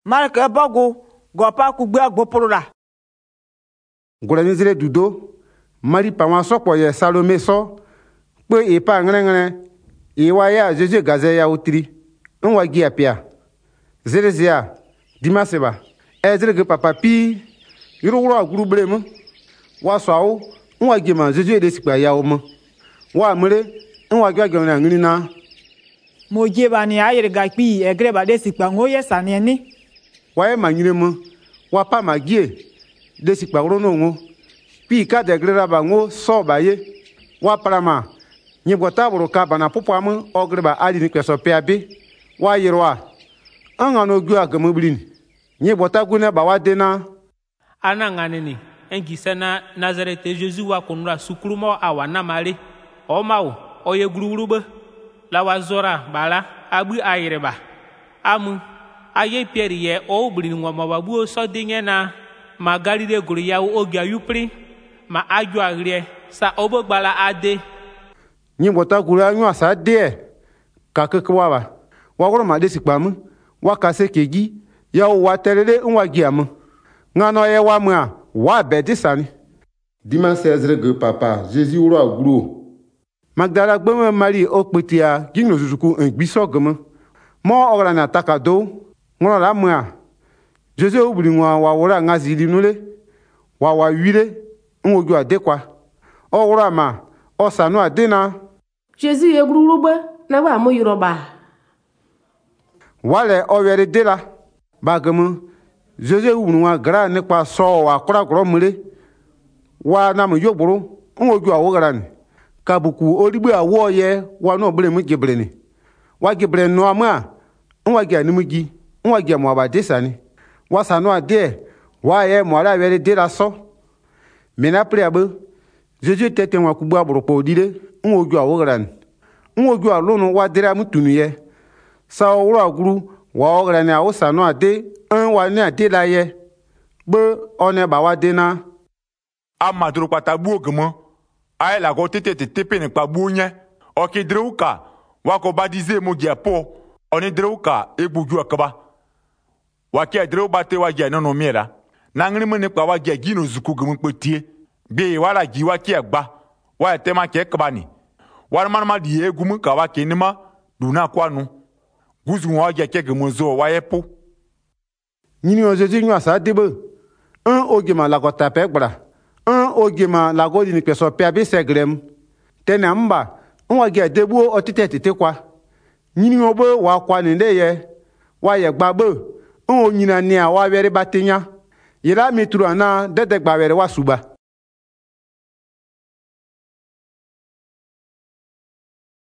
Marke bogu gopa kugbe agboporola. Golanizire dudo mari pawa sokpo ye Salome so pe epa ngrenngren iwa ya Jésus gaze ya utri nwa gi apia zerezia dimaseba ezrege papa pi yuro aguru blemu wa sawo nwa gi ma Jésus de sikpa ya o mo wa mure nwa gi agona ngrina Mo jeba ni ayere gakpi egre ba de sikpa ngoye sanieni. wa e manyire mo wa pa magie de sikpa rono ngo pi ka de grera ba ngo so ba ye wa parama nyi bota buru ka bana popo am ogreba ali ni kweso pe abi wa yirwa anga no gu agamu blin nyi bota gune ba wa de na ana ngane ni engi sana Nazareth Jésus wa kunra sukrumo awana mare o mawo o ye gururube la wa zora bala abu ayireba amu aye Pierre ye o blin ngwa babu so dinge na magalide guru ya ogi ayupri ma aju agrie sa obogbala ade nyi bota guru anyu asa de ka kekwa ba wa goro ma de sikpam wa ka se keji ya wa terere nwa gi am ngano ye wa mu a wa be disani dimanche ezrege papa Jésus wuro aguru Magdala gbeme Marie okpetia gino zuzuku ngbiso gem mo ora na takado ngoro la mu a Jésus obuli nwa wa wora ngazi linule wa wire nwoju adekwa o wora ma o sanu adena Jésus ye gururube na ba mo yoruba wale o were dela bagemu Jésus wunwa gra ne kwa so wa kura kuro mure wa na mu yogburu nwoju awogaran kabuku origbe awo ye wa no bre mu gebreni wa gebre no ama nwa gi animugi nwa gi mo abadesani wa sanu ade wa ye mo ala were dela so mena priabe Jésus tete wa kubu aboropo dire nwoju awogaran nwoju alunu wa dira mutunu ye sa owuro aguru wa ogran ni awosanu ade an wa ni ade la ye be one ba wa de na amadro patabu ogmo ai la go tete pe ni pabu nye o ki dreuka wa ko badize mo giapo oni dreuka egbuju akaba wa ki dreu bate wa ge no miera na ngri mo ni pa wa ge gino zuku gmo petie be wala gi wa ki agba wa tema ke kabani wa ma di egum ka wa ki nima duna kwanu guzu wa ge ke gmo zo wa yepo nyini o Jésus nyu asa debe un ogema la ko tape gbara un ogema la go ni peso pe abi segrem tena mba nwa ge debu otete kwa nyini obo wa kwa ni de ye wa ye gbagbo un onyina ni a wa were batenya yira mitru ana dede gba were wa suba